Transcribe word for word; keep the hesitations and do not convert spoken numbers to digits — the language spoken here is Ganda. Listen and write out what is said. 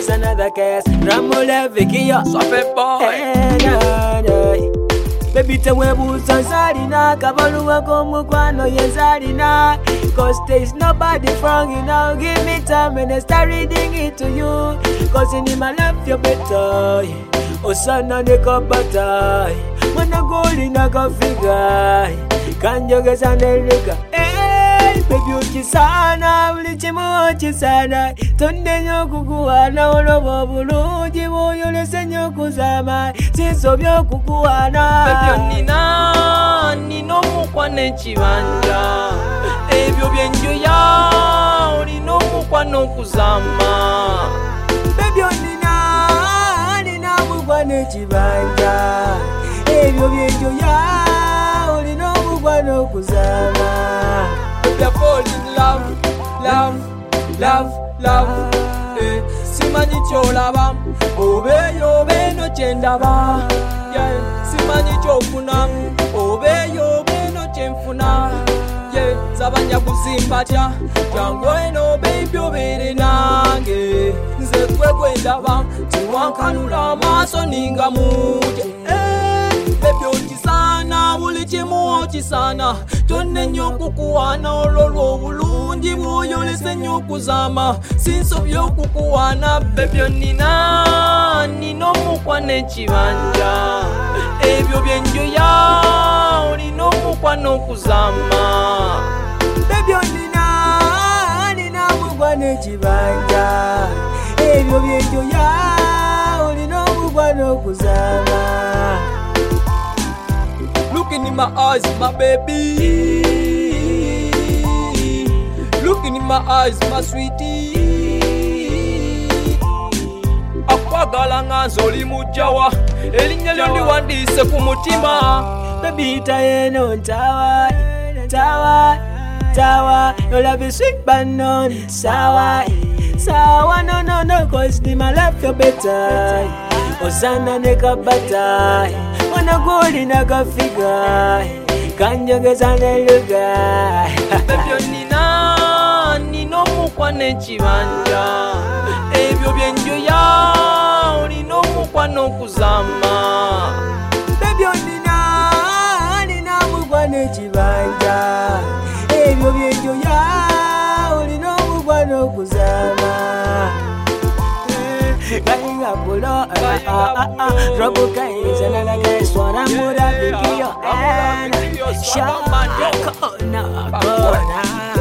is another case. Ramule Vikio. Swape boy. Baby tewebu sansarina kabaluwa komukwano yenzarina. Cause there's nobody from you now. Give me time and I start reading it to you. Cause in my love you better. Osana neka batai. When I go in I go figure. Kanjo gesa nelika. Hey baby uchisana. Ulichimu uchisana. Tunde nyokukuwana. Olobo buluji woyo lese nyokuzama. Sinso byo kukuwana. Baby onina. Nino mukwane chibanja. Ebyo byenjoya. Olino mukwano kuzama. Baby onina. Nina mukwane chibanja. Ebyo byenjoya. Olino mukwano kuzama. Baby I fall in love. Love. Love. Love. Eh. Simanyi cholaba. Obe yobe no chendaba. Yeah. Simanyi chofuna. Obe yobe no chenfuna. Yeah. Zabanya kuzimpacha. Jango eno baby obere nange. Nze kwe kwendaba. Tiwankanula maso ninga muje. Eh. Baby ochisana. Ulichimu ochisana. Tone nyoku kuwana. Ololo bulungi buyo lese nyoku zama. Sinso byo kukuwana. Baby onina. Nino mukwane chibanja. Ebyo byenjoya. Olino mukwano kuzama. Baby onina. Nina mukwane chibanja. Ebyo byenjoya. Olino mukwano kuzama. Looking in my eyes, my baby. Looking in my eyes, my sweetie. Akwagala nganzoli mujawa. Elinya lyondi wandise kumutima. Baby itaeno tawa, tawa, tawa. Your love is sweet but none sour, sour. No no no, cause ni my love you better. Osana neka batai. Wanna go in a figure. Kanjo gesa neluga. Baby onina. Nino mukwane chibanja. Ebyo byenjoya. Olino mukwano kuzama. Baby onina. Nina mukwane chibanja. Ebyo byenjoya. Olino mukwano kuzama. Going up below, ah ah ah, Robo guys, another guys, one I'm gonna be your and shut up, corner, corner.